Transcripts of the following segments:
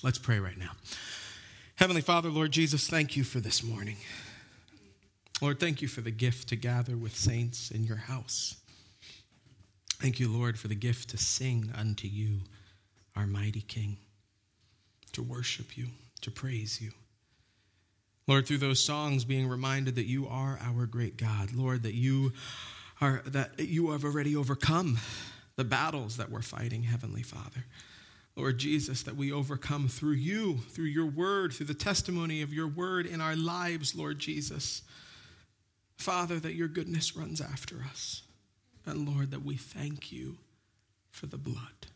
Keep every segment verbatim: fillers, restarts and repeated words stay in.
Let's pray right now. Heavenly Father, Lord Jesus, thank you for this morning. Lord, thank you for the gift to gather with saints in your house. Thank you, Lord, for the gift to sing unto you, our mighty King, to worship you, to praise you. Lord, through those songs, being reminded that you are our great God. Lord, that you are that you have already overcome the battles that we're fighting, Heavenly Father. Lord Jesus, that we overcome through you, through your word, through the testimony of your word in our lives, Lord Jesus. Father, that your goodness runs after us. And Lord, that we thank you for the blood.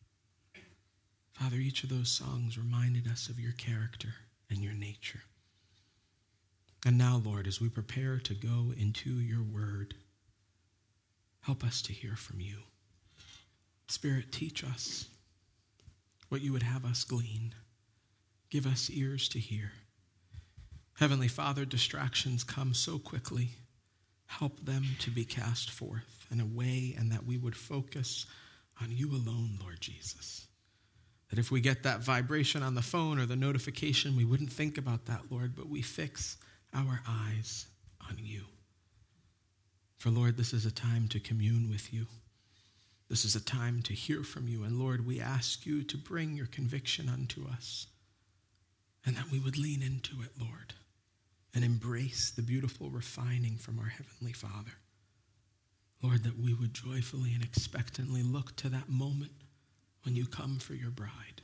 Father, each of those songs reminded us of your character and your nature. And now, Lord, as we prepare to go into your word, help us to hear from you. Spirit, teach us what you would have us glean. Give us ears to hear. Heavenly Father, distractions come so quickly. Help them to be cast forth in a way, and that we would focus on you alone, Lord Jesus. That if we get that vibration on the phone or the notification, we wouldn't think about that, Lord, but we fix our eyes on you. For Lord, this is a time to commune with you. This is a time to hear from you. And Lord, we ask you to bring your conviction unto us, and that we would lean into it, Lord, and embrace the beautiful refining from our Heavenly Father. Lord, that we would joyfully and expectantly look to that moment when you come for your bride.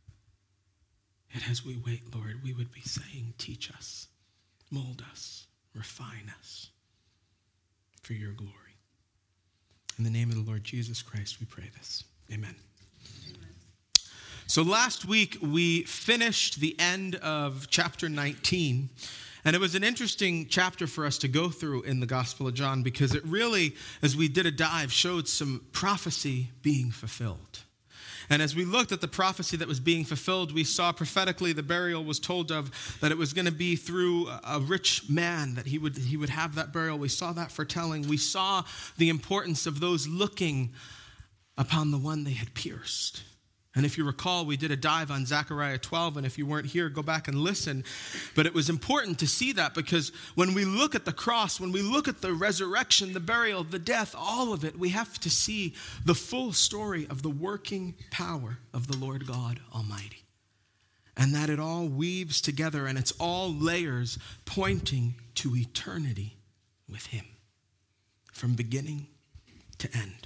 Yet as we wait, Lord, we would be saying, teach us, mold us, refine us for your glory. In the name of the Lord Jesus Christ, we pray this. Amen. Amen. So last week, we finished the end of chapter nineteen. And it was an interesting chapter for us to go through in the Gospel of John, because it really, as we did a dive, showed some prophecy being fulfilled. And as we looked at the prophecy that was being fulfilled, we saw prophetically the burial was told of, that it was going to be through a rich man, that he would, he would have that burial. We saw that foretelling. We saw the importance of those looking upon the one they had pierced. And if you recall, we did a dive on Zechariah twelve, and if you weren't here, go back and listen. But it was important to see that, because when we look at the cross, when we look at the resurrection, the burial, the death, all of it, we have to see the full story of the working power of the Lord God Almighty. And that it all weaves together, and it's all layers pointing to eternity with him, from beginning to end.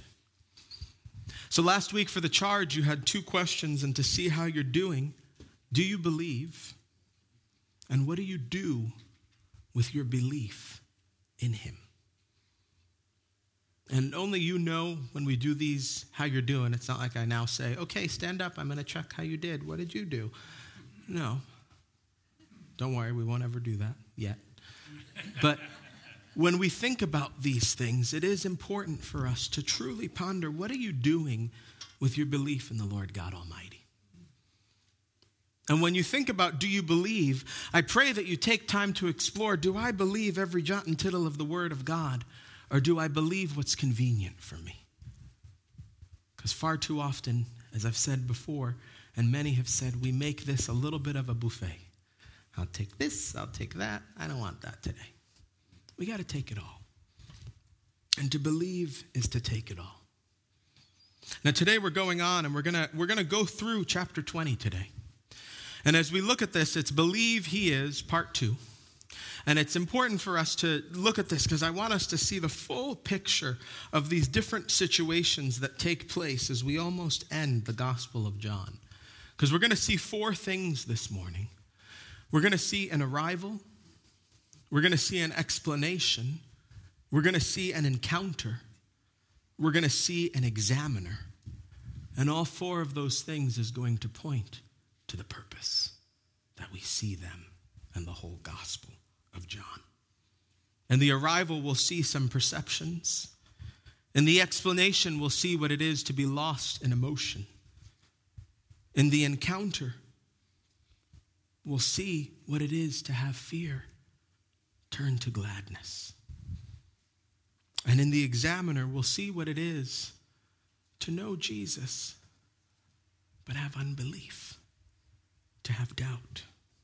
So last week for the charge, you had two questions, and to see how you're doing, do you believe? And what do you do with your belief in him? And only you know when we do these how you're doing. It's not like I now say, okay, stand up, I'm going to check how you did. What did you do? No. Don't worry, we won't ever do that yet. But when we think about these things, it is important for us to truly ponder, what are you doing with your belief in the Lord God Almighty? And when you think about, do you believe, I pray that you take time to explore, do I believe every jot and tittle of the Word of God, or do I believe what's convenient for me? Because far too often, as I've said before, and many have said, we make this a little bit of a buffet. I'll take this, I'll take that, I don't want that today. We got to take it all. And to believe is to take it all. Now today we're going on, and we're going to we're going to go through chapter twenty today. And as we look at this, it's Believe He Is, part two. And it's important for us to look at this, because I want us to see the full picture of these different situations that take place as we almost end the Gospel of John. Because we're going to see four things this morning. We're going to see an arrival. We're going to see an explanation. We're going to see an encounter. We're going to see an examiner. And all four of those things is going to point to the purpose that we see them in the whole Gospel of John. In the arrival, we'll see some perceptions. In the explanation, we'll see what it is to be lost in emotion. In the encounter, we'll see what it is to have fear turn to gladness. And in the examiner, we'll see what it is to know Jesus, but have unbelief. have doubt.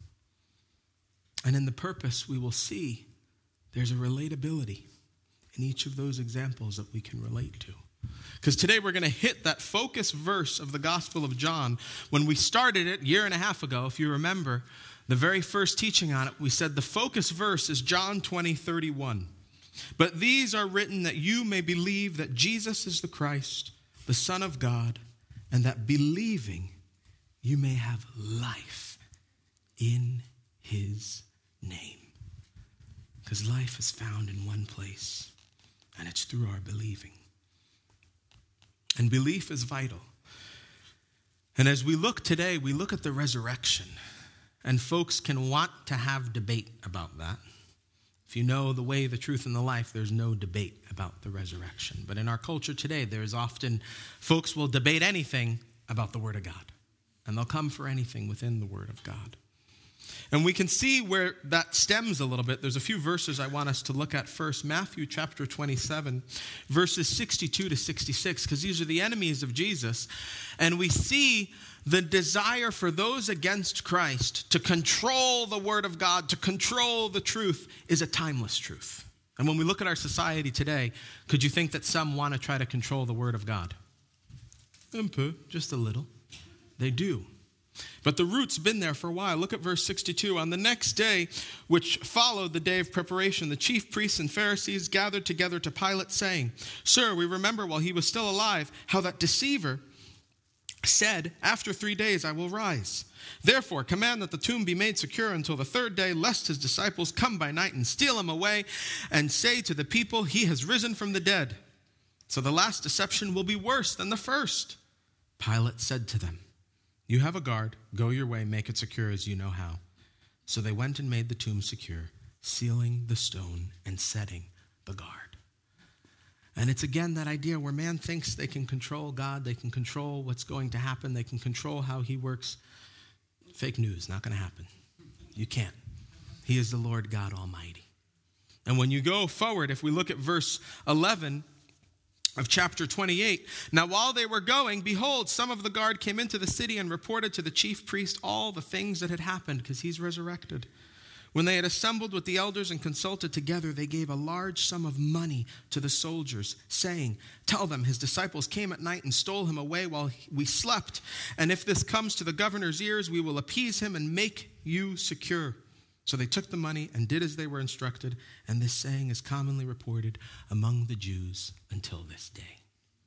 And in the purpose, we will see there's a relatability in each of those examples that we can relate to. Because today we're going to hit that focus verse of the Gospel of John. When we started it a year and a half ago, if you remember, the very first teaching on it, we said the focus verse is John twenty, thirty-one. But these are written that you may believe that Jesus is the Christ, the Son of God, and that believing you may have life in his name. Because life is found in one place, and it's through our believing. And belief is vital. And as we look today, we look at the resurrection. And folks can want to have debate about that. If you know the way, the truth, and the life, there's no debate about the resurrection. But in our culture today, there's often, folks will debate anything about the Word of God. And they'll come for anything within the Word of God. And we can see where that stems a little bit. There's a few verses I want us to look at first. Matthew chapter twenty-seven, verses sixty-two to sixty-six, because these are the enemies of Jesus. And we see the desire for those against Christ to control the Word of God, to control the truth, is a timeless truth. And when we look at our society today, could you think that some want to try to control the Word of God? Un peu, just a little. They do. But the root's been there for a while. Look at verse sixty-two. On the next day, which followed the day of preparation, the chief priests and Pharisees gathered together to Pilate, saying, Sir, we remember while he was still alive how that deceiver said, After three days I will rise. Therefore, command that the tomb be made secure until the third day, lest his disciples come by night and steal him away and say to the people, He has risen from the dead. So the last deception will be worse than the first. Pilate said to them, You have a guard. Go your way. Make it secure as you know how. So they went and made the tomb secure, sealing the stone and setting the guard. And it's again that idea where man thinks they can control God. They can control what's going to happen. They can control how he works. Fake news. Not going to happen. You can't. He is the Lord God Almighty. And when you go forward, if we look at verse eleven of chapter twenty-eight, now while they were going, behold, some of the guard came into the city and reported to the chief priest all the things that had happened, because he's resurrected. When they had assembled with the elders and consulted together, they gave a large sum of money to the soldiers, saying, Tell them his disciples came at night and stole him away while we slept. And if this comes to the governor's ears, we will appease him and make you secure. So they took the money and did as they were instructed, and this saying is commonly reported among the Jews until this day.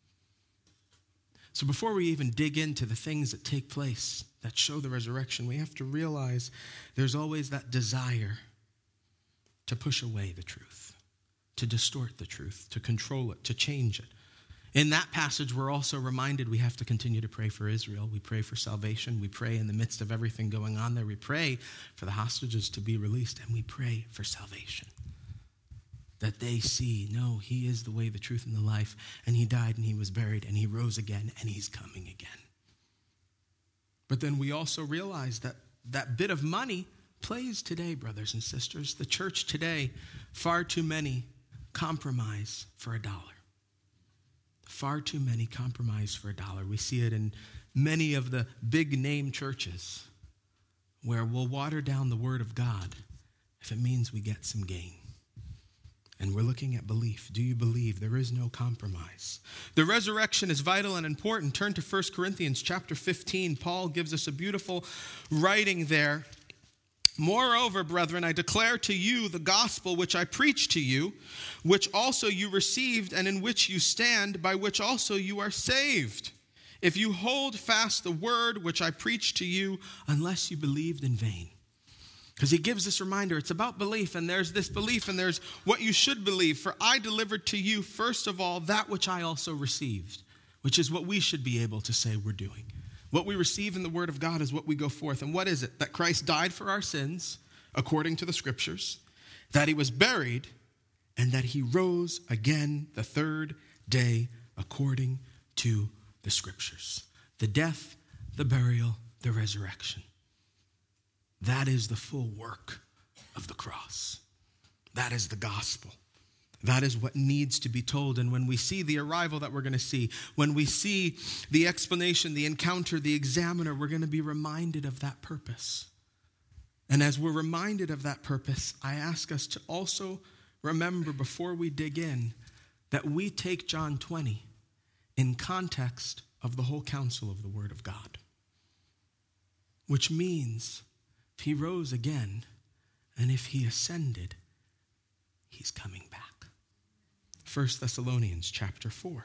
So before we even dig into the things that take place that show the resurrection, we have to realize there's always that desire to push away the truth, to distort the truth, to control it, to change it. In that passage, we're also reminded we have to continue to pray for Israel. We pray for salvation. We pray in the midst of everything going on there. We pray for the hostages to be released, and we pray for salvation. That they see, no, he is the way, the truth, and the life, and he died and he was buried and he rose again and he's coming again. But then we also realize that that bit of money plays today, brothers and sisters. The church today, far too many compromise for a dollar. Far too many compromise for a dollar. We see it in many of the big name churches where we'll water down the word of God if it means we get some gain. And we're looking at belief. Do you believe? There is no compromise. The resurrection is vital and important. Turn to First Corinthians chapter fifteen. Paul gives us a beautiful writing there. Moreover, brethren, I declare to you the gospel which I preached to you, which also you received and in which you stand, by which also you are saved, if you hold fast the word which I preached to you, unless you believed in vain. Because he gives this reminder, it's about belief, and there's this belief, and there's what you should believe. For I delivered to you, first of all, that which I also received, which is what we should be able to say we're doing. What we receive in the word of God is what we go forth. And what is it? That Christ died for our sins, according to the scriptures, that he was buried, and that he rose again the third day, according to the scriptures. The death, the burial, the resurrection. That is the full work of the cross. That is the gospel. That is what needs to be told. And when we see the arrival that we're going to see, when we see the explanation, the encounter, the examiner, we're going to be reminded of that purpose. And as we're reminded of that purpose, I ask us to also remember before we dig in that we take John twenty in context of the whole counsel of the Word of God. Which means if he rose again and if he ascended, he's coming back. First Thessalonians chapter four.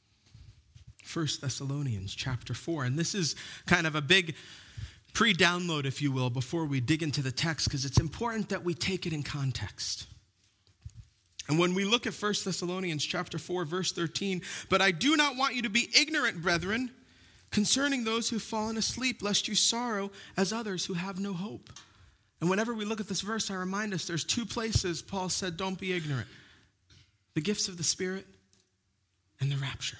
First Thessalonians chapter four. And this is kind of a big pre-download, if you will, before we dig into the text, because it's important that we take it in context. And when we look at First Thessalonians chapter four, verse thirteen, but I do not want you to be ignorant, brethren, concerning those who've fallen asleep, lest you sorrow as others who have no hope. And whenever we look at this verse, I remind us there's two places Paul said, don't be ignorant. The gifts of the Spirit and the rapture.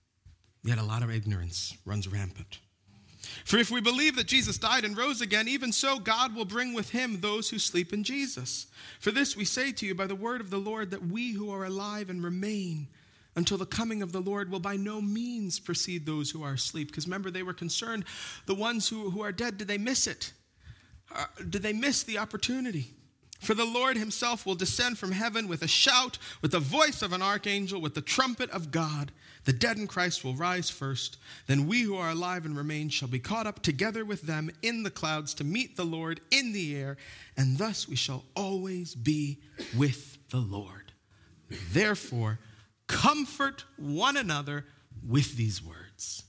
Yet a lot of ignorance runs rampant. For if we believe that Jesus died and rose again, even so God will bring with him those who sleep in Jesus. For this we say to you by the word of the Lord, that we who are alive and remain until the coming of the Lord will by no means precede those who are asleep. Because remember, they were concerned, the ones who, who are dead, did they miss it? Uh, did they miss the opportunity? For the Lord himself will descend from heaven with a shout, with the voice of an archangel, with the trumpet of God. The dead in Christ will rise first. Then we who are alive and remain shall be caught up together with them in the clouds to meet the Lord in the air. And thus we shall always be with the Lord. Therefore, comfort one another with these words.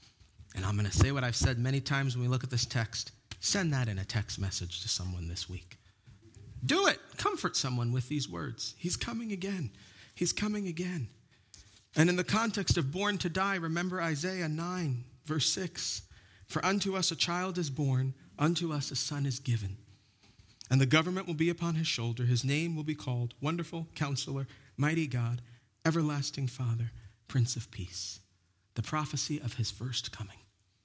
And I'm going to say what I've said many times when we look at this text. Send that in a text message to someone this week. Do it. Comfort someone with these words. He's coming again. He's coming again. And in the context of born to die, remember Isaiah nine, verse six. For unto us a child is born, unto us a son is given. And the government will be upon his shoulder. His name will be called Wonderful Counselor, Mighty God, Everlasting Father, Prince of Peace. The prophecy of his first coming.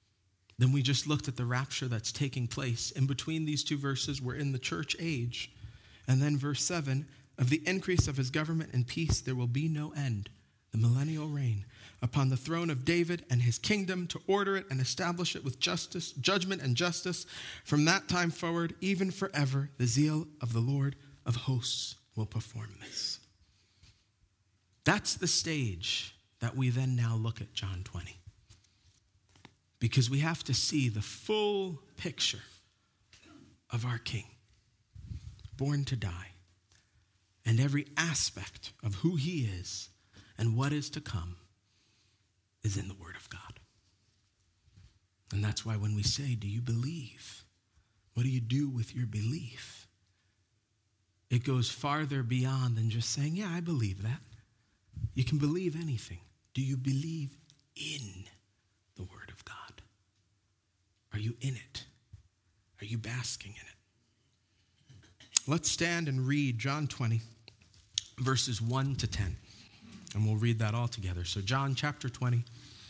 Then we just looked at the rapture that's taking place. In between these two verses, we're in the church age. And then verse seven, of the increase of his government and peace, there will be no end. The millennial reign upon the throne of David and his kingdom, to order it and establish it with justice, judgment and justice. From that time forward, even forever, the zeal of the Lord of hosts will perform this. That's the stage that we then now look at John twenty. Because we have to see the full picture of our King, born to die, and every aspect of who he is and what is to come is in the Word of God. And that's why when we say, do you believe? What do you do with your belief? It goes farther beyond than just saying, yeah, I believe that. You can believe anything. Do you believe in the Word of God? Are you in it? Are you basking in it? Let's stand and read John twenty, verses one to ten. And we'll read that all together. So John chapter twenty,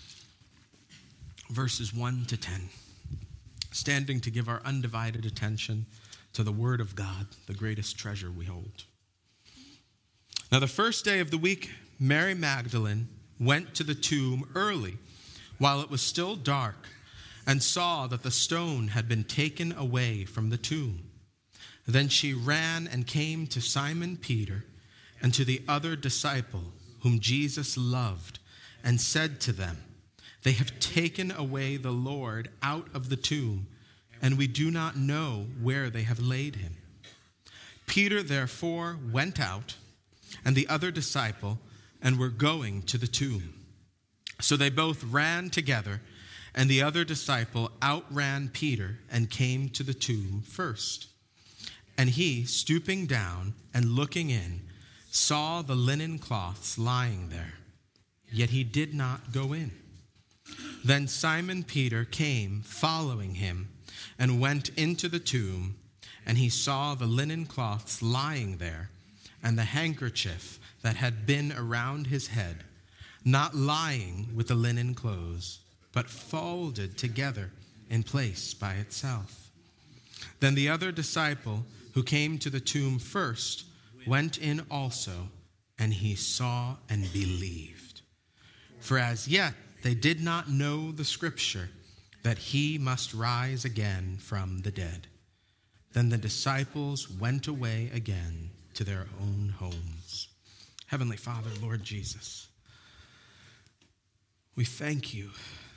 verses one to ten. Standing to give our undivided attention to the Word of God, the greatest treasure we hold. Now the first day of the week, Mary Magdalene went to the tomb early, while it was still dark, and saw that the stone had been taken away from the tomb. Then she ran and came to Simon Peter and to the other disciple whom Jesus loved, and said to them, they have taken away the Lord out of the tomb, and we do not know where they have laid him. Peter therefore went out, and the other disciple, and were going to the tomb. So they both ran together, and the other disciple outran Peter and came to the tomb first. And he, stooping down and looking in, saw the linen cloths lying there, yet he did not go in. Then Simon Peter came, following him, and went into the tomb, and he saw the linen cloths lying there, and the handkerchief that had been around his head, not lying with the linen clothes, but folded together in place by itself. Then the other disciple, who came to the tomb first, went in also, and he saw and believed. For as yet they did not know the scripture, that he must rise again from the dead. Then the disciples went away again to their own homes. Heavenly Father, Lord Jesus, we thank you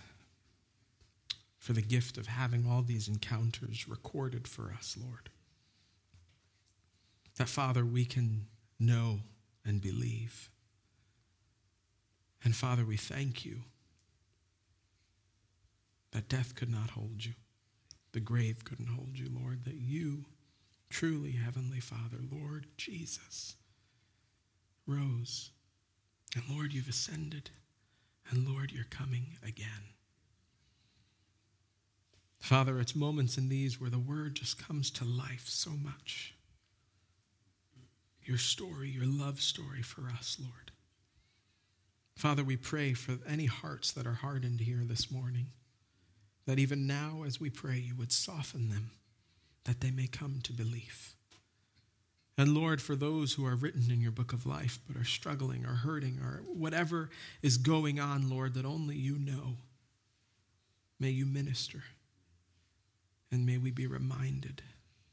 for the gift of having all these encounters recorded for us, Lord. That, Father, we can know and believe. And Father, we thank you that death could not hold you. The grave couldn't hold you, Lord. That you, truly, Heavenly Father, Lord Jesus, rose. And Lord, you've ascended. And Lord, you're coming again. Father, it's moments in these where the word just comes to life so much. Your story, your love story for us, Lord. Father, we pray for any hearts that are hardened here this morning, that even now as we pray, you would soften them, that they may come to belief. And Lord, for those who are written in your book of life but are struggling or hurting or whatever is going on, Lord, that only you know, may you minister. And may we be reminded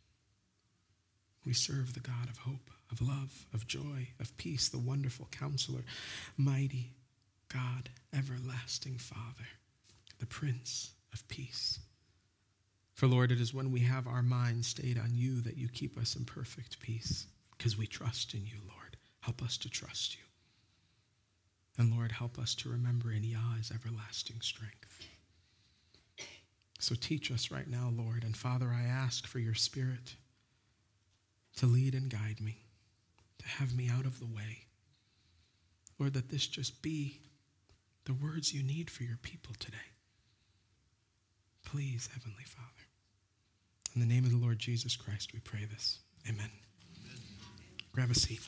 we serve the God of hope, of love, of joy, of peace, the wonderful Counselor, mighty God, everlasting Father, the Prince of Peace. For Lord, it is when we have our minds stayed on you that you keep us in perfect peace, because we trust in you, Lord. Help us to trust you. And Lord, help us to remember in Yah's everlasting strength. So teach us right now, Lord. And Father, I ask for your Spirit to lead and guide me, to have me out of the way. Lord, that this just be the words you need for your people today. Please, Heavenly Father. In the name of the Lord Jesus Christ, we pray this. Amen. Amen. Grab a seat.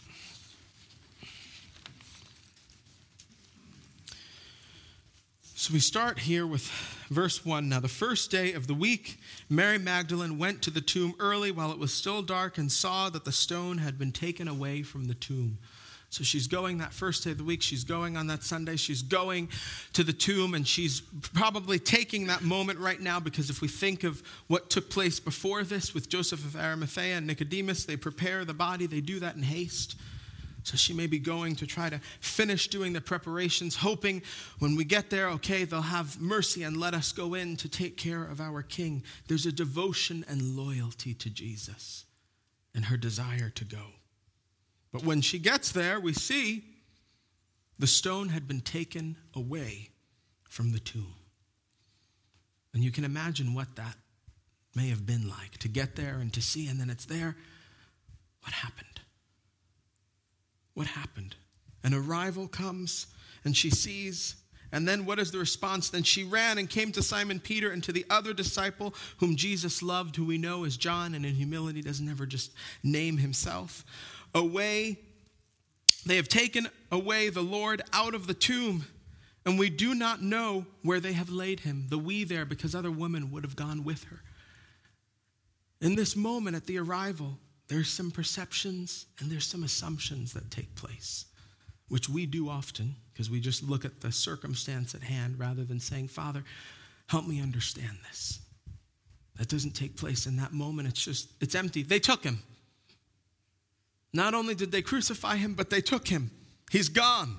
So we start here with verse one. Now, the first day of the week, Mary Magdalene went to the tomb early while it was still dark and saw that the stone had been taken away from the tomb. So she's going that first day of the week. She's going on that Sunday. She's going to the tomb, and she's probably taking that moment right now, because if we think of what took place before this with Joseph of Arimathea and Nicodemus, they prepare the body. They do that in haste. So she may be going to try to finish doing the preparations, hoping when we get there, okay, they'll have mercy and let us go in to take care of our King. There's a devotion and loyalty to Jesus and her desire to go. But when she gets there, we see the stone had been taken away from the tomb. And you can imagine what that may have been like, to get there and to see, and then it's there. What happened? What happened? An arrival comes, and she sees, and then what is the response? Then she ran and came to Simon Peter and to the other disciple whom Jesus loved, who we know as John, and in humility doesn't ever just name himself. Away, they have taken away the Lord out of the tomb, and we do not know where they have laid him. The we there, because other women would have gone with her. In this moment at the arrival, there's some perceptions and there's some assumptions that take place, which we do often, because we just look at the circumstance at hand rather than saying, Father, help me understand this. That doesn't take place in that moment. It's just, it's empty. They took him. Not only did they crucify him, but they took him. He's gone.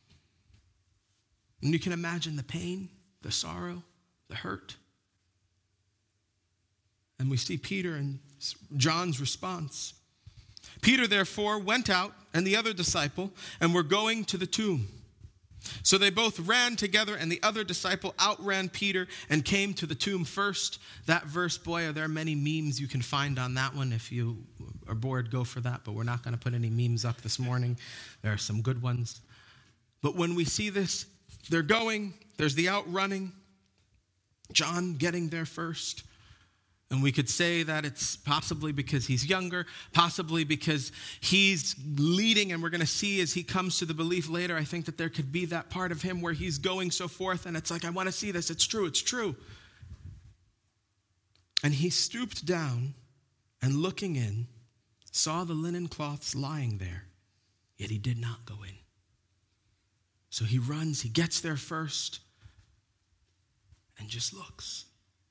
And you can imagine the pain, the sorrow, the hurt. And we see Peter and John's response. Peter, therefore, went out, and the other disciple, and were going to the tomb. So they both ran together, and the other disciple outran Peter and came to the tomb first. That verse, boy, are there many memes you can find on that one. If you are bored, go for that, but we're not going to put any memes up this morning. There are some good ones. But when we see this, they're going, there's the outrunning, John getting there first. And we could say that it's possibly because he's younger, possibly because he's leading, and we're going to see as he comes to the belief later, I think that there could be that part of him where he's going so forth, and it's like, I want to see this. It's true, it's true. And he stooped down and looking in, saw the linen cloths lying there, yet he did not go in. So he runs, he gets there first, and just looks.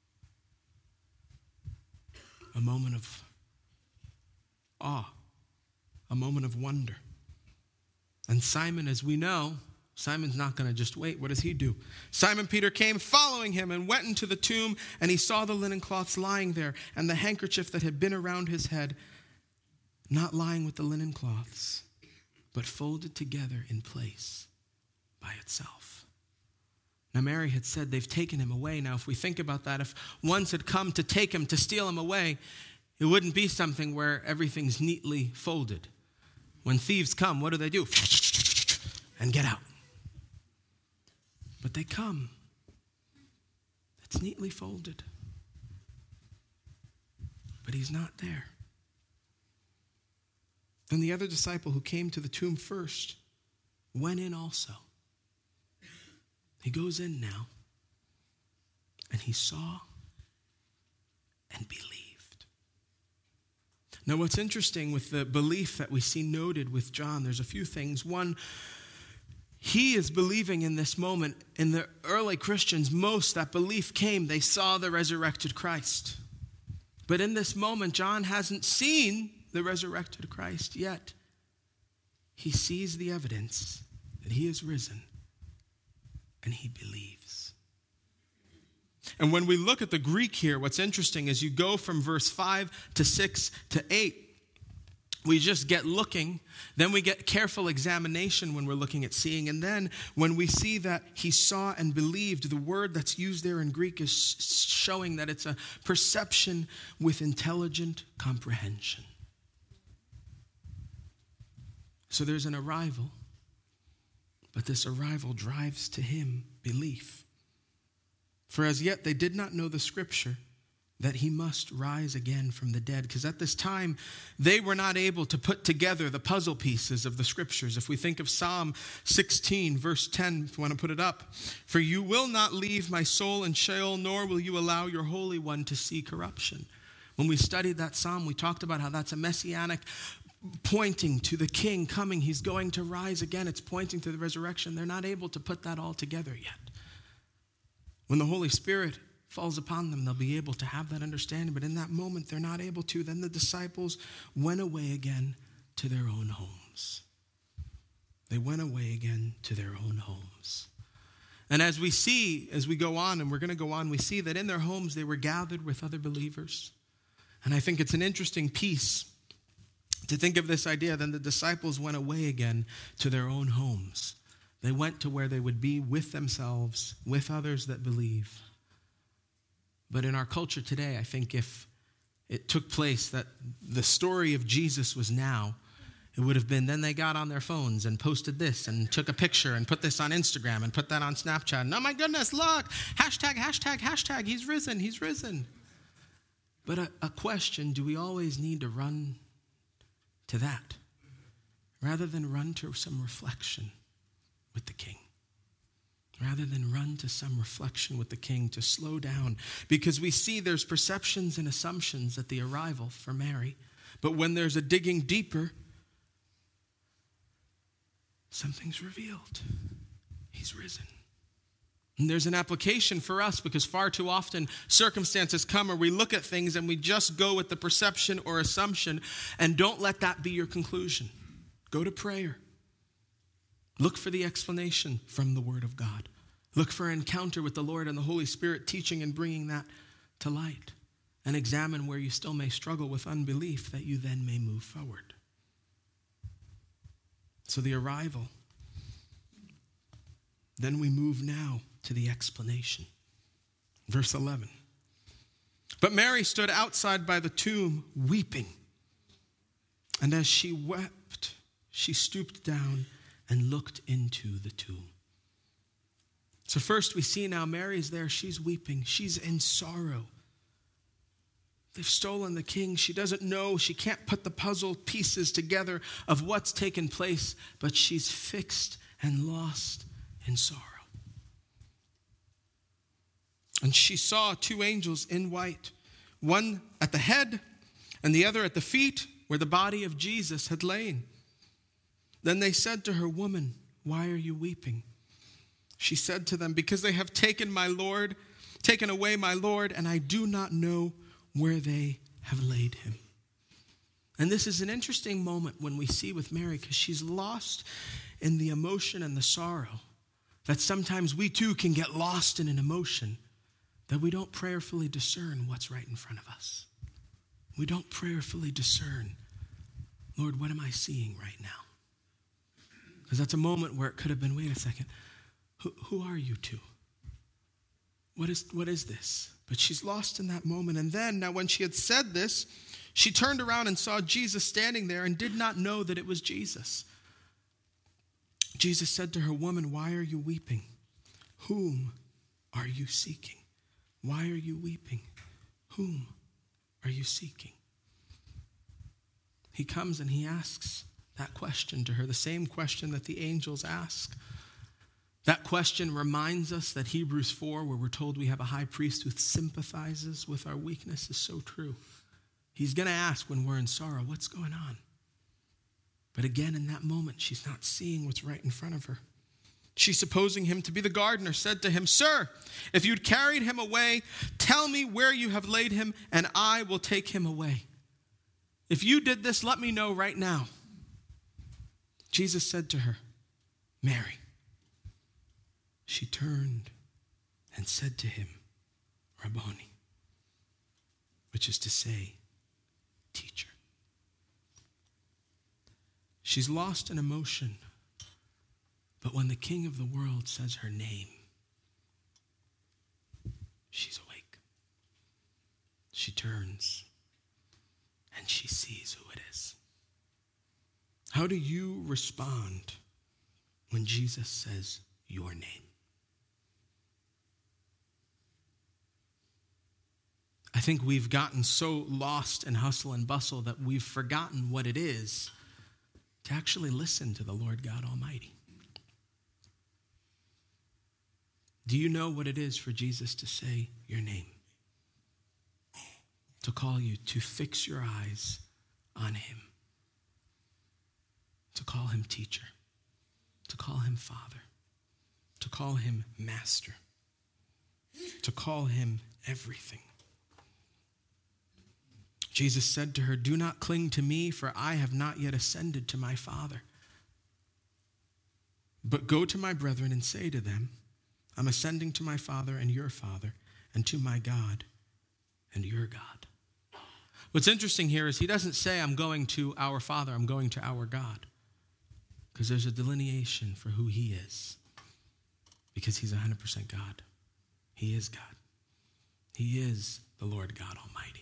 A moment of awe, a moment of wonder. And Simon, as we know, Simon's not going to just wait. What does he do? Simon Peter came following him and went into the tomb, and he saw the linen cloths lying there and the handkerchief that had been around his head, not lying with the linen cloths, but folded together in place by itself. Now, Mary had said they've taken him away. Now, if we think about that, if ones had come to take him, to steal him away, it wouldn't be something where everything's neatly folded. When thieves come, what do they do? And get out. But they come. It's neatly folded. But he's not there. Then the other disciple who came to the tomb first went in also. He goes in now, and he saw and believed. Now, what's interesting with the belief that we see noted with John, there's a few things. One, he is believing in this moment. In the early Christians, most that belief came, they saw the resurrected Christ. But in this moment, John hasn't seen the resurrected Christ yet. He sees the evidence that he is risen, and he believes. And when we look at the Greek here, what's interesting is you go from verse five to six to eight. We just get looking, then we get careful examination when we're looking at seeing, and then when we see that he saw and believed, the word that's used there in Greek is showing that it's a perception with intelligent comprehension. So there's an arrival, but this arrival drives to him belief. For as yet they did not know the scripture that he must rise again from the dead. Because at this time, they were not able to put together the puzzle pieces of the scriptures. If we think of Psalm sixteen, verse ten, if you want to put it up. For you will not leave my soul in Sheol, nor will you allow your Holy One to see corruption. When we studied that psalm, we talked about how that's a messianic pointing to the king coming. He's going to rise again. It's pointing to the resurrection. They're not able to put that all together yet. When the Holy Spirit falls upon them, they'll be able to have that understanding. But in that moment, they're not able to. Then the disciples went away again to their own homes. They went away again to their own homes. And as we see, as we go on, and we're going to go on, we see that in their homes they were gathered with other believers. And I think it's an interesting piece to think of this idea. Then the disciples went away again to their own homes. They went to where they would be with themselves, with others that believe. But in our culture today, I think if it took place that the story of Jesus was now, it would have been then they got on their phones and posted this and took a picture and put this on Instagram and put that on Snapchat. And oh my goodness, look, hashtag, hashtag, hashtag, he's risen, he's risen. But a, a question, do we always need to run to that rather than run to some reflection with the King? Rather than run to some reflection with the King, to slow down. Because we see there's perceptions and assumptions at the arrival for Mary. But when there's a digging deeper, something's revealed. He's risen. And there's an application for us, because far too often circumstances come or we look at things and we just go with the perception or assumption, and don't let that be your conclusion. Go to prayer. Look for the explanation from the Word of God. Look for an encounter with the Lord and the Holy Spirit teaching and bringing that to light. And examine where you still may struggle with unbelief, that you then may move forward. So the arrival. Then we move now to the explanation. Verse eleven. But Mary stood outside by the tomb weeping. And as she wept, she stooped down and looked into the tomb. So first we see now Mary's there. She's weeping. She's in sorrow. They've stolen the king. She doesn't know. She can't put the puzzle pieces together of what's taken place, but she's fixed and lost in sorrow. And she saw two angels in white, one at the head and the other at the feet where the body of Jesus had lain. Then they said to her, "Woman, why are you weeping?" She said to them, "Because they have taken my Lord, taken away my Lord, and I do not know where they have laid him." And this is an interesting moment when we see with Mary, because she's lost in the emotion and the sorrow that sometimes we too can get lost in an emotion that we don't prayerfully discern what's right in front of us. We don't prayerfully discern, Lord, what am I seeing right now? Because that's a moment where it could have been, wait a second, who, who are you two? What is, what is this? But she's lost in that moment. And then, now when she had said this, she turned around and saw Jesus standing there and did not know that it was Jesus. Jesus said to her, "Woman, why are you weeping? Whom are you seeking?" Why are you weeping? Whom are you seeking? He comes and he asks that question to her, the same question that the angels ask. That question reminds us that Hebrews four, where we're told we have a high priest who sympathizes with our weakness, is so true. He's going to ask when we're in sorrow, what's going on? But again, in that moment, she's not seeing what's right in front of her. She, supposing him to be the gardener, said to him, "Sir, if you'd carried him away, tell me where you have laid him, and I will take him away. If you did this, let me know right now." Jesus said to her, "Mary." She turned and said to him, "Rabboni," which is to say, teacher. She's lost in emotion, but when the King of the world says her name, she's awake. She turns and she sees who it is. How do you respond when Jesus says your name? I think we've gotten so lost in hustle and bustle that we've forgotten what it is to actually listen to the Lord God Almighty. Do you know what it is for Jesus to say your name? To call you, to fix your eyes on him. To call him teacher. To call him father. To call him master. To call him everything. Jesus said to her, "Do not cling to me, for I have not yet ascended to my Father. But go to my brethren and say to them, I'm ascending to my Father and your Father, and to my God and your God." What's interesting here is he doesn't say, "I'm going to our Father, I'm going to our God." Because there's a delineation for who he is. Because he's one hundred percent God. He is God. He is the Lord God Almighty.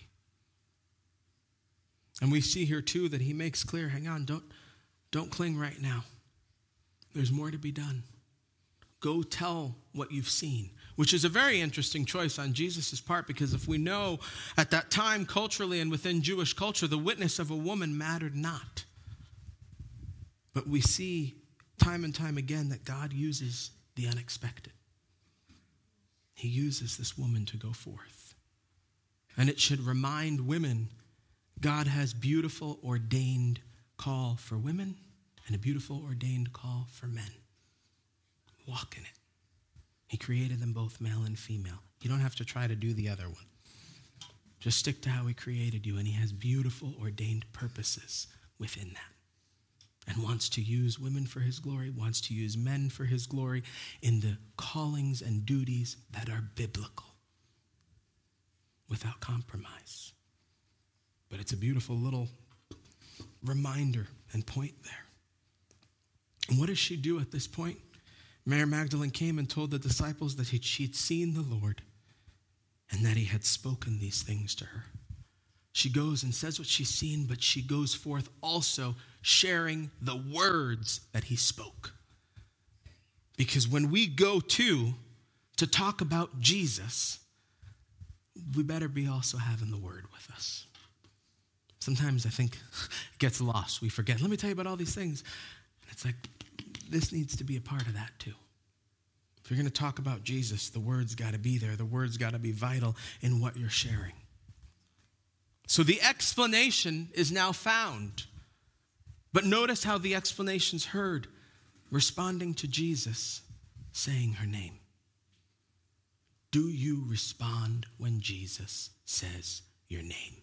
And we see here too that he makes clear, hang on, don't, don't cling right now. There's more to be done. Go tell what you've seen, which is a very interesting choice on Jesus' part, because if we know at that time culturally and within Jewish culture, the witness of a woman mattered not. But we see time and time again that God uses the unexpected. He uses this woman to go forth. And it should remind women God has beautiful ordained call for women and a beautiful ordained call for men. Walk in it. He created them both male and female. You don't have to try to do the other one. Just stick to how he created you, and he has beautiful ordained purposes within that. And wants to use women for his glory, wants to use men for his glory in the callings and duties that are biblical, without compromise. But it's a beautiful little reminder and point there. And what does she do at this point? Mary Magdalene came and told the disciples that she'd seen the Lord and that he had spoken these things to her. She goes and says what she's seen, but she goes forth also sharing the words that he spoke. Because when we go to, to talk about Jesus, we better be also having the word with us. Sometimes I think it gets lost. We forget. Let me tell you about all these things. And it's like, this needs to be a part of that too. If you're going to talk about Jesus, the word's got to be there. The word's got to be vital in what you're sharing. So the explanation is now found. But notice how the explanation's heard, responding to Jesus, saying her name. Do you respond when Jesus says your name?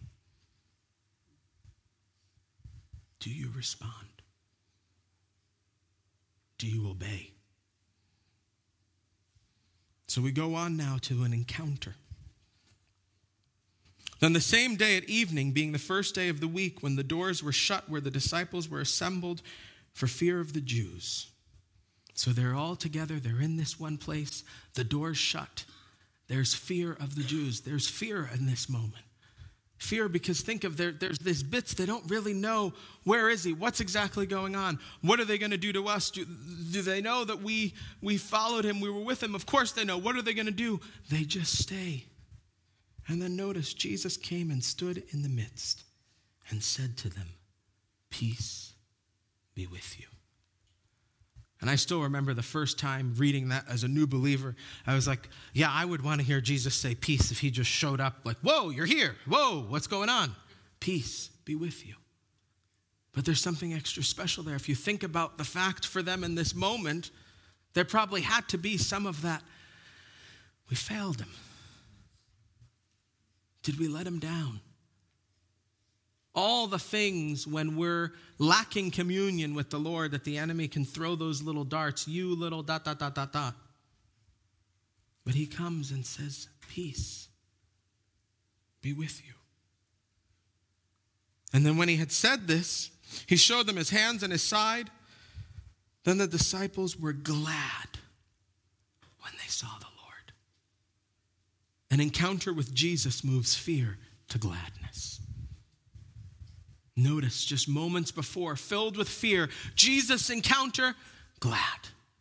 Do you respond? Do you obey? So we go on now to an encounter. Then the same day at evening, being the first day of the week, when the doors were shut where the disciples were assembled for fear of the Jews. So they're all together, they're in this one place, the door's shut. There's fear of the Jews. There's fear in this moment. Fear because think of there, there's these bits they don't really know. Where is he? What's exactly going on? What are they going to do to us? Do, do they know that we, we followed him? We were with him? Of course they know. What are they going to do? They just stay. And then notice Jesus came and stood in the midst and said to them, peace be with you. And I still remember the first time reading that as a new believer. I was like, yeah, I would want to hear Jesus say peace if he just showed up like, whoa, you're here. Whoa, what's going on? Peace be with you. But there's something extra special there. If you think about the fact for them in this moment, there probably had to be some of that. We failed him. Did we let him down? All the things when we're lacking communion with the Lord that the enemy can throw those little darts, you little dot, dot, dot, dot, dot. But he comes and says, peace be with you. And then when he had said this, he showed them his hands and his side. Then the disciples were glad when they saw the Lord. An encounter with Jesus moves fear to gladness. Notice just moments before, filled with fear, Jesus' encounter, glad.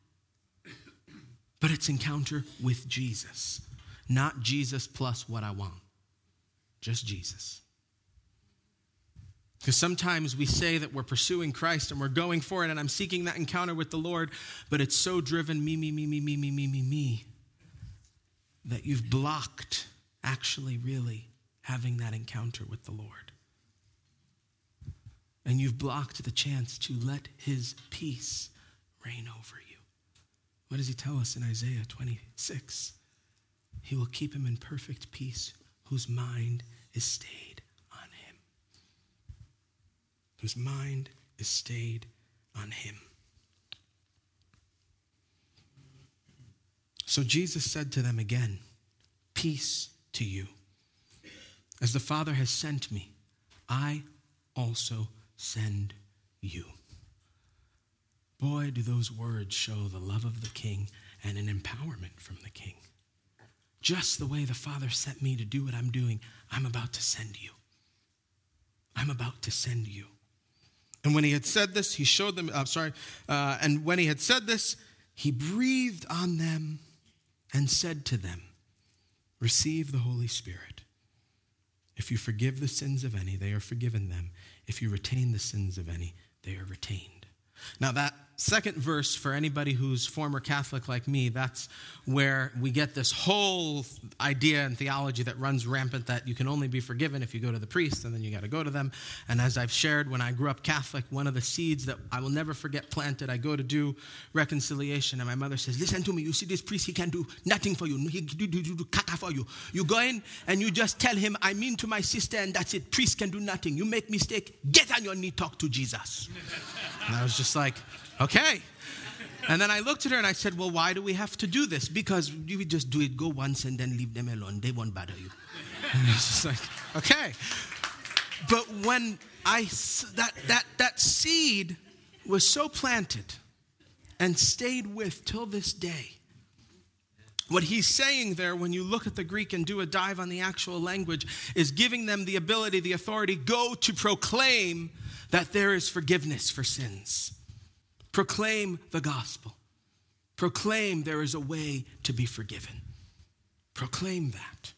But it's encounter with Jesus, not Jesus plus what I want, just Jesus. Because sometimes we say that we're pursuing Christ and we're going for it and I'm seeking that encounter with the Lord, but it's so driven me, me, me, me, me, me, me, me, me, that you've blocked actually really having that encounter with the Lord. And you've blocked the chance to let his peace reign over you. What does he tell us in Isaiah twenty-six? He will keep him in perfect peace whose mind is stayed on him. Whose mind is stayed on him. So Jesus said to them again, peace to you. As the Father has sent me, I also send you. Boy, do those words show the love of the King and an empowerment from the King. Just the way the Father sent me to do what I'm doing, I'm about to send you. I'm about to send you. And when he had said this, he showed them, I'm sorry, uh, and when he had said this, he breathed on them and said to them, receive the Holy Spirit. If you forgive the sins of any, they are forgiven them. If you retain the sins of any, they are retained. Now that second verse, for anybody who's former Catholic like me, that's where we get this whole idea and theology that runs rampant that you can only be forgiven if you go to the priest and then you got to go to them. And as I've shared, when I grew up Catholic, one of the seeds that I will never forget planted, I go to do reconciliation and my mother says, listen to me, you see this priest, he can do nothing for you. He do, do, do, do caca for you. You go in and you just tell him, I mean to my sister and that's it. Priest can do nothing. You make mistake, get on your knee, talk to Jesus. And I was just like, okay. And then I looked at her and I said, well, why do we have to do this? Because you just do it, go once and then leave them alone. They won't bother you. And it's just like, okay. But when I, that, that, that seed was so planted and stayed with till this day, what he's saying there, when you look at the Greek and do a dive on the actual language, is giving them the ability, the authority, go to proclaim that there is forgiveness for sins. Proclaim the gospel. Proclaim there is a way to be forgiven. Proclaim that.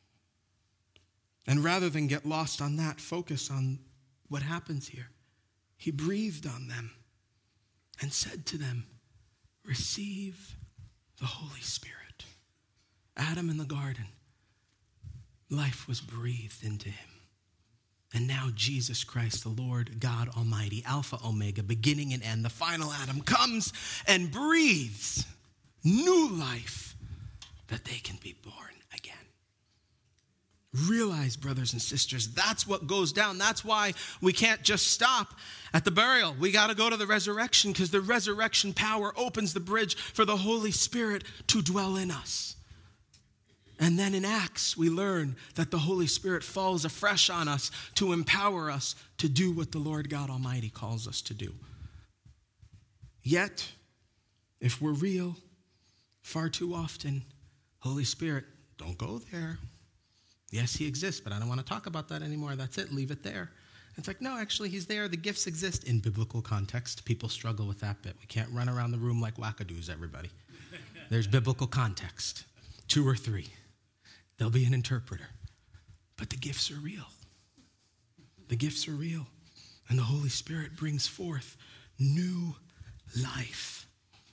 And rather than get lost on that, focus on what happens here. He breathed on them and said to them, receive the Holy Spirit. Adam in the garden, life was breathed into him. And now Jesus Christ, the Lord God Almighty, Alpha, Omega, beginning and end, the final Adam, comes and breathes new life that they can be born again. Realize, brothers and sisters, that's what goes down. That's why we can't just stop at the burial. We got to go to the resurrection, because the resurrection power opens the bridge for the Holy Spirit to dwell in us. And then in Acts, we learn that the Holy Spirit falls afresh on us to empower us to do what the Lord God Almighty calls us to do. Yet, if we're real, far too often, Holy Spirit, don't go there. Yes, he exists, but I don't want to talk about that anymore. That's it. Leave it there. It's like, no, actually, he's there. The gifts exist in biblical context. People struggle with that bit. We can't run around the room like wackadoos, everybody. There's biblical context. Two or three. There'll be an interpreter. But the gifts are real. The gifts are real. And the Holy Spirit brings forth new life.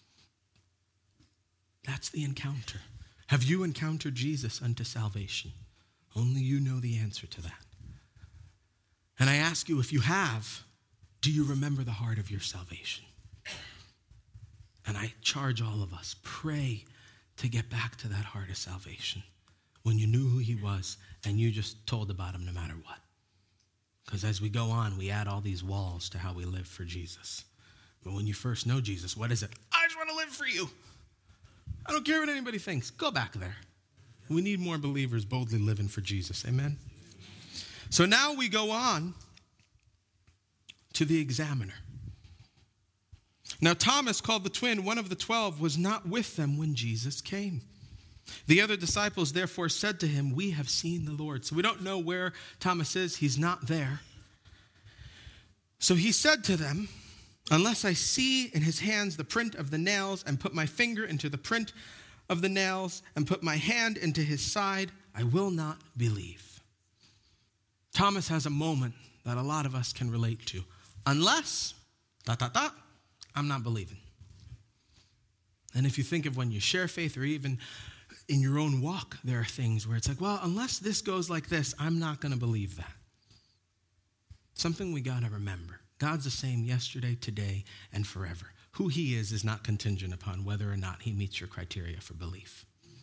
That's the encounter. Have you encountered Jesus unto salvation? Only you know the answer to that. And I ask you, if you have, do you remember the heart of your salvation? And I charge all of us, pray to get back to that heart of salvation. When you knew who he was and you just told about him no matter what. Because as we go on, we add all these walls to how we live for Jesus. But when you first know Jesus, what is it? I just want to live for you. I don't care what anybody thinks. Go back there. We need more believers boldly living for Jesus. Amen? So now we go on to the examiner. Now Thomas, called the twin, one of the twelve, was not with them when Jesus came. The other disciples therefore said to him, we have seen the Lord. So we don't know where Thomas is. He's not there. So he said to them, unless I see in his hands the print of the nails, and put my finger into the print of the nails, and put my hand into his side, I will not believe. Thomas has a moment that a lot of us can relate to. Unless, dot, dot, dot, I'm not believing. And if you think of when you share faith, or even in your own walk, there are things where it's like, well, unless this goes like this, I'm not going to believe that. Something we got to remember. God's the same yesterday, today, and forever. Who he is is not contingent upon whether or not he meets your criteria for belief.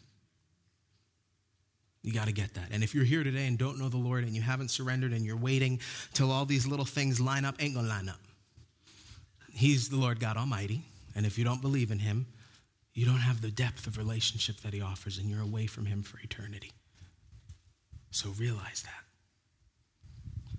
You got to get that. And if you're here today and don't know the Lord and you haven't surrendered and you're waiting till all these little things line up, ain't going to line up. He's the Lord God Almighty. And if you don't believe in him, you don't have the depth of relationship that he offers, and you're away from him for eternity. So realize that.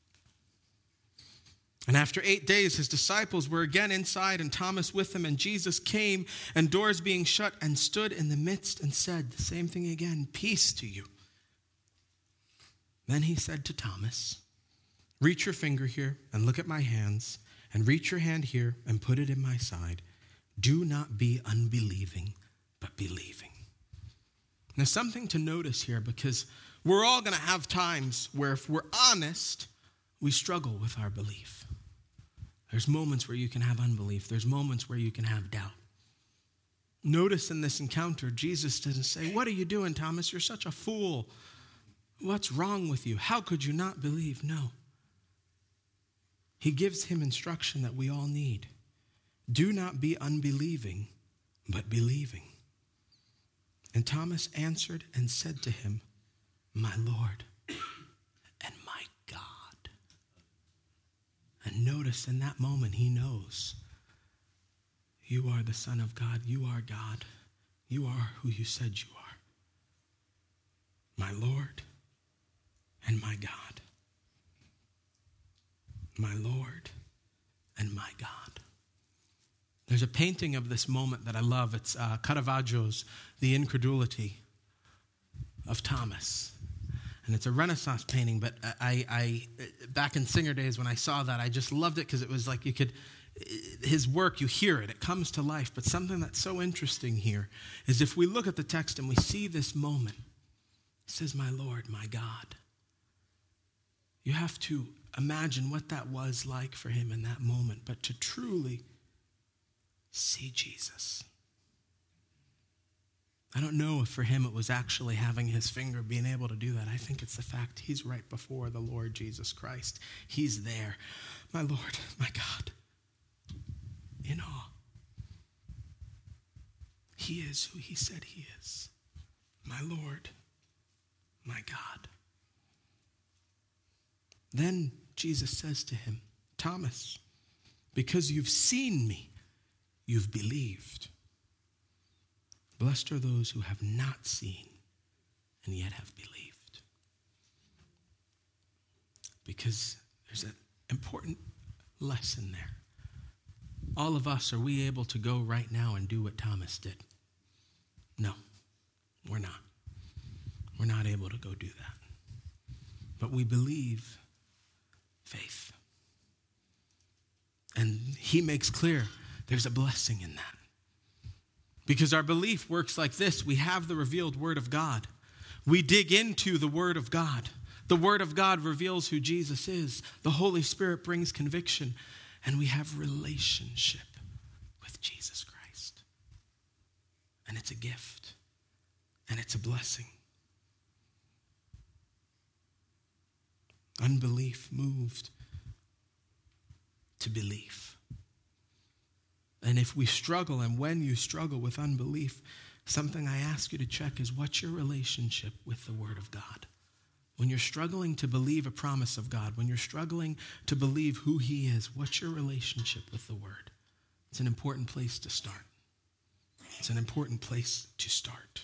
And after eight days, his disciples were again inside, and Thomas with them, and Jesus came, and doors being shut, and stood in the midst and said the same thing again, peace to you. Then he said to Thomas, reach your finger here and look at my hands, and reach your hand here and put it in my side. Do not be unbelieving, but believing. There's something to notice here, because we're all going to have times where, if we're honest, we struggle with our belief. There's moments where you can have unbelief. There's moments where you can have doubt. Notice in this encounter, Jesus doesn't say, what are you doing, Thomas? You're such a fool. What's wrong with you? How could you not believe? No. He gives him instruction that we all need. Do not be unbelieving, but believing. And Thomas answered and said to him, my Lord and my God. And notice in that moment, he knows you are the Son of God. You are God. You are who you said you are. My Lord and my God. My Lord and my God. There's a painting of this moment that I love. It's uh, Caravaggio's The Incredulity of Thomas. And it's a Renaissance painting, but I, I, back in Singer days when I saw that, I just loved it because it was like you could, his work, you hear it, it comes to life. But something that's so interesting here is if we look at the text and we see this moment, it says, my Lord, my God. You have to imagine what that was like for him in that moment, but to truly see Jesus. I don't know if for him it was actually having his finger, being able to do that. I think it's the fact he's right before the Lord Jesus Christ. He's there. My Lord, my God, in awe. He is who he said he is. My Lord, my God. Then Jesus says to him, Thomas, because you've seen me, you've believed. Blessed are those who have not seen and yet have believed. Because there's an important lesson there. All of us, are we able to go right now and do what Thomas did? No, we're not. We're not able to go do that. But we believe faith. And he makes clear there's a blessing in that. Because our belief works like this. We have the revealed word of God. We dig into the word of God. The word of God reveals who Jesus is. The Holy Spirit brings conviction. And we have relationship with Jesus Christ. And it's a gift. And it's a blessing. Unbelief moved to belief. And if we struggle, and when you struggle with unbelief, something I ask you to check is, what's your relationship with the Word of God? When you're struggling to believe a promise of God, when you're struggling to believe who He is, what's your relationship with the Word? It's an important place to start. It's an important place to start.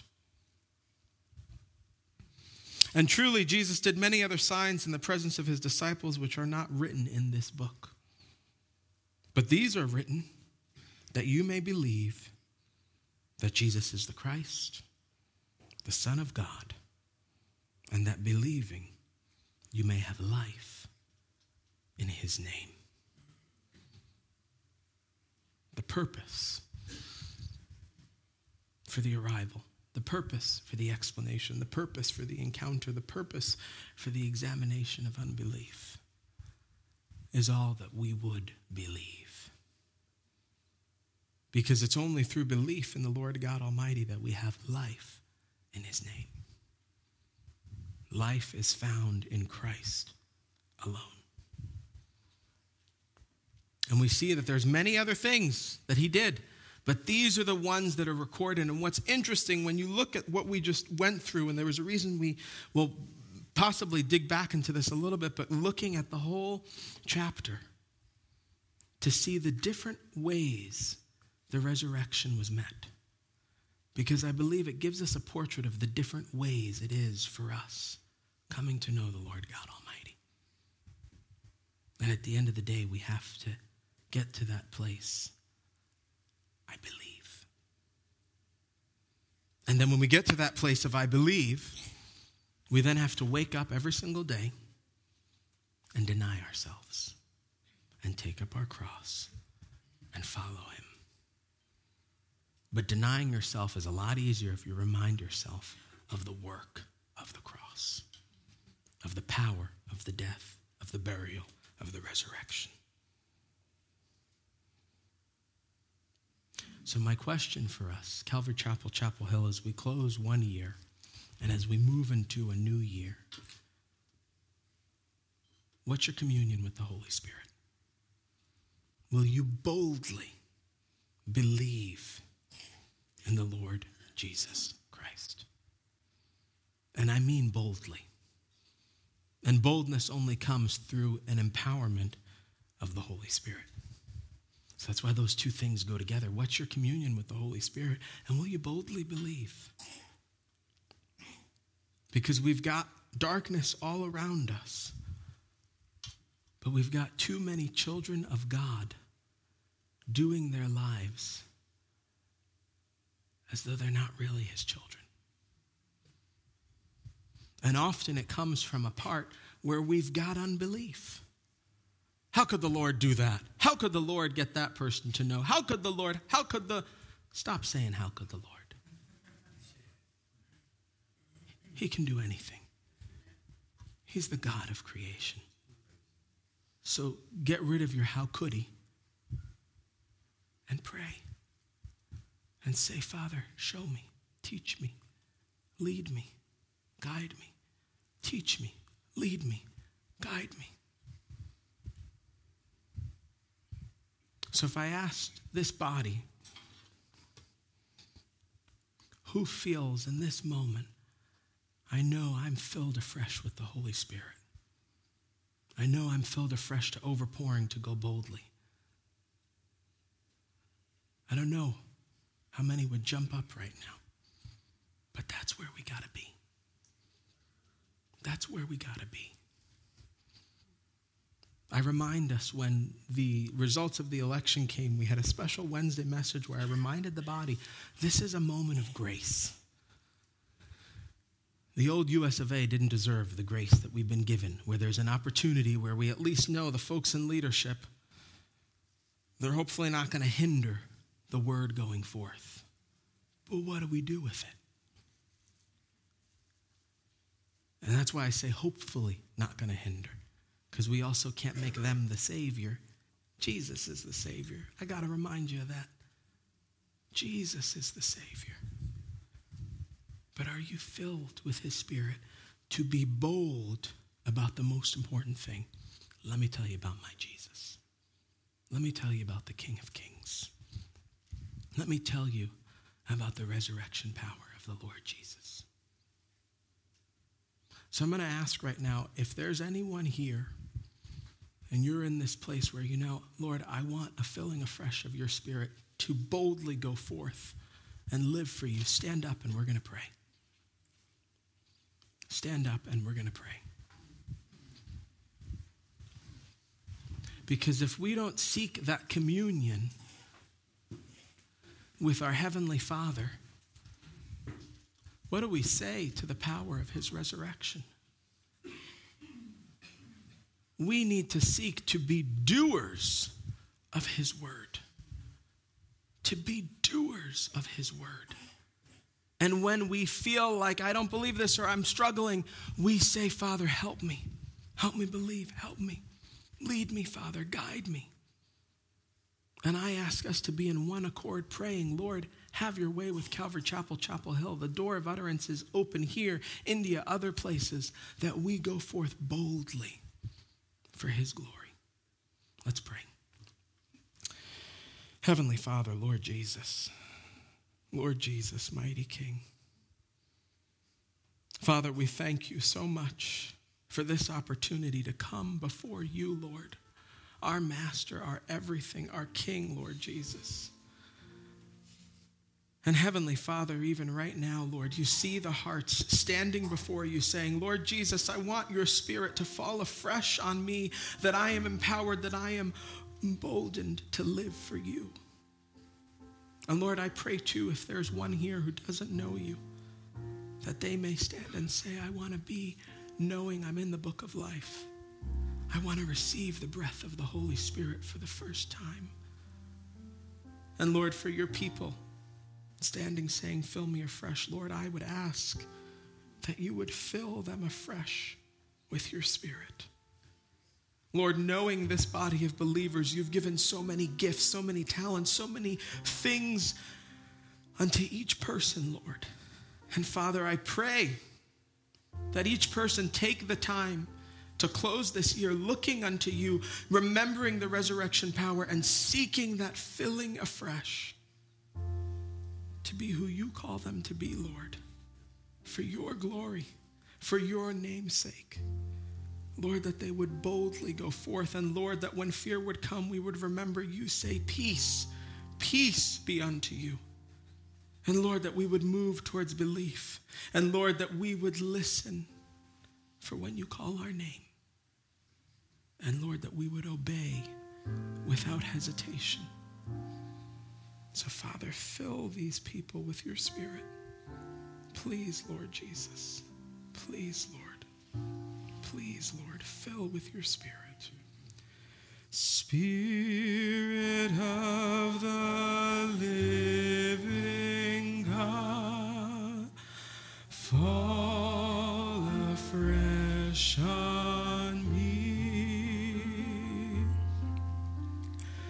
And truly, Jesus did many other signs in the presence of His disciples, which are not written in this book. But these are written that you may believe that Jesus is the Christ, the Son of God, and that believing you may have life in His name. The purpose for the arrival, the purpose for the explanation, the purpose for the encounter, the purpose for the examination of unbelief is all that we would believe. Because it's only through belief in the Lord God Almighty that we have life in His name. Life is found in Christ alone. And we see that there's many other things that He did, but these are the ones that are recorded. And what's interesting, when you look at what we just went through, and there was a reason we will possibly dig back into this a little bit, but looking at the whole chapter to see the different ways the resurrection was met. Because I believe it gives us a portrait of the different ways it is for us coming to know the Lord God Almighty. And at the end of the day, we have to get to that place. I believe. And then when we get to that place of I believe, we then have to wake up every single day and deny ourselves and take up our cross and follow Him. But denying yourself is a lot easier if you remind yourself of the work of the cross, of the power of the death, of the burial, of the resurrection. So my question for us, Calvary Chapel, Chapel Hill, as we close one year and as we move into a new year, what's your communion with the Holy Spirit? Will you boldly believe in the Lord Jesus Christ? And I mean boldly. And boldness only comes through an empowerment of the Holy Spirit. So that's why those two things go together. What's your communion with the Holy Spirit? And will you boldly believe? Because we've got darkness all around us. But we've got too many children of God doing their lives as though they're not really His children. And often it comes from a part where we've got unbelief. How could the Lord do that? How could the Lord get that person to know? How could the Lord, how could the... Stop saying, how could the Lord? He can do anything. He's the God of creation. So get rid of your how could He and pray. And say, Father, show me. teach me, lead me, guide me. Teach me, lead me, guide me. So if I asked this body, who feels in this moment, I know I'm filled afresh with the Holy Spirit. I know I'm filled afresh to overpouring to go boldly. I don't know how many would jump up right now, but that's where we got to be. That's where we got to be. I remind us when the results of the election came, we had a special Wednesday message where I reminded the body, this is a moment of grace. The old U S of A didn't deserve the grace that we've been given, where there's an opportunity where we at least know the folks in leadership, they're hopefully not going to hinder the word going forth. But what do we do with it? And that's why I say hopefully not going to hinder, because we also can't make them the Savior. Jesus is the Savior. I got to remind you of that. Jesus is the Savior. But are you filled with his Spirit to be bold about the most important thing? Let me tell you about my Jesus. Let me tell you about the King of Kings. Let me tell you about the resurrection power of the Lord Jesus. So I'm going to ask right now, if there's anyone here and you're in this place where you know, Lord, I want a filling afresh of your Spirit to boldly go forth and live for you, stand up and we're going to pray. Stand up and we're going to pray. Because if we don't seek that communion with our Heavenly Father, what do we say to the power of his resurrection? We need to seek to be doers of his word. To be doers of his word. And when we feel like, I don't believe this or I'm struggling, we say, Father, help me. Help me believe. Help me. Lead me, Father. Guide me. And I ask us to be in one accord praying, Lord, have your way with Calvary Chapel, Chapel Hill. The door of utterance is open here, India, other places, that we go forth boldly for his glory. Let's pray. Heavenly Father, Lord Jesus, Lord Jesus, mighty King. Father, we thank you so much for this opportunity to come before you, Lord, our Master, our everything, our King, Lord Jesus. And Heavenly Father, even right now, Lord, you see the hearts standing before you saying, Lord Jesus, I want your Spirit to fall afresh on me, that I am empowered, that I am emboldened to live for you. And Lord, I pray too, if there's one here who doesn't know you, that they may stand and say, I want to be knowing I'm in the book of life. I want to receive the breath of the Holy Spirit for the first time. And Lord, for your people standing saying, fill me afresh, Lord, I would ask that you would fill them afresh with your Spirit. Lord, knowing this body of believers, you've given so many gifts, so many talents, so many things unto each person, Lord. And Father, I pray that each person take the time to close this year looking unto you, remembering the resurrection power and seeking that filling afresh to be who you call them to be, Lord, for your glory, for your name's sake. Lord, that they would boldly go forth, and Lord, that when fear would come, we would remember you say, peace, peace be unto you. And Lord, that we would move towards belief, and Lord, that we would listen for when you call our name. And Lord, that we would obey without hesitation. So Father, fill these people with your Spirit. Please, Lord Jesus. Please, Lord. Please, Lord, fill with your Spirit. Spirit of the living God, fall afresh on me.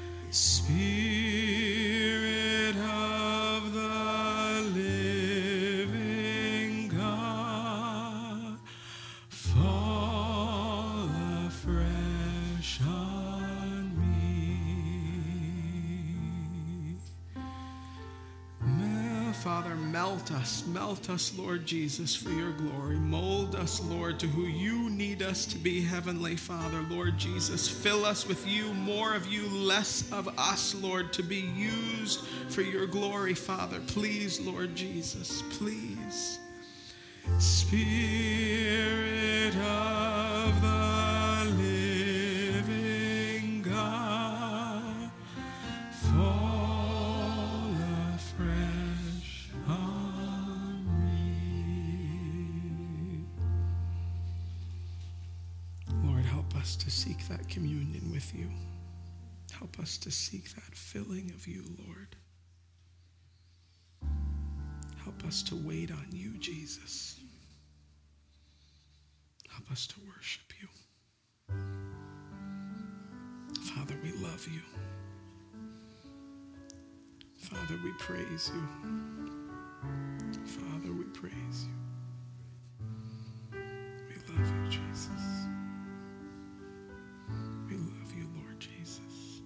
Spirit of the living on me. Mel- Father, melt us, melt us, Lord Jesus, for your glory. Mold us, Lord, to who you need us to be, Heavenly Father. Lord Jesus, fill us with you, more of you, less of us, Lord, to be used for your glory, Father. Please, Lord Jesus, please. Spirit of the living God, fall afresh on me. Lord, help us to seek that communion with you. Help us to seek that filling of you, Lord. Help us to wait on you, Jesus. Help us to worship you. Father, we love you. Father, we praise you. Father, we praise you. We love you, Jesus. We love you, Lord Jesus.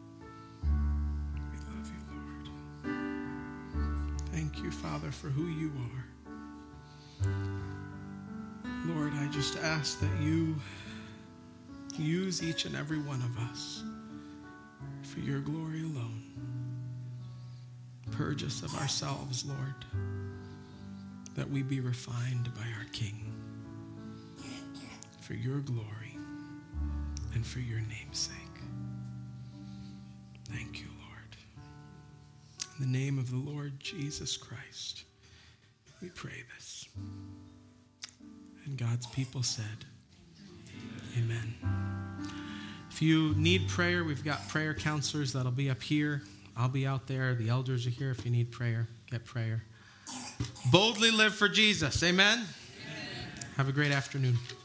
We love you, Lord. Thank you, Father, for who you are. Lord, I just ask that you use each and every one of us for your glory alone. Purge us of ourselves, Lord, that we be refined by our King for your glory and for your name's sake. Thank you, Lord. In the name of the Lord Jesus Christ, we pray this. And God's people said, amen. If you need prayer, we've got prayer counselors that'll be up here. I'll be out there. The elders are here. If you need prayer, get prayer. Boldly live for Jesus. Amen? Amen. Have a great afternoon.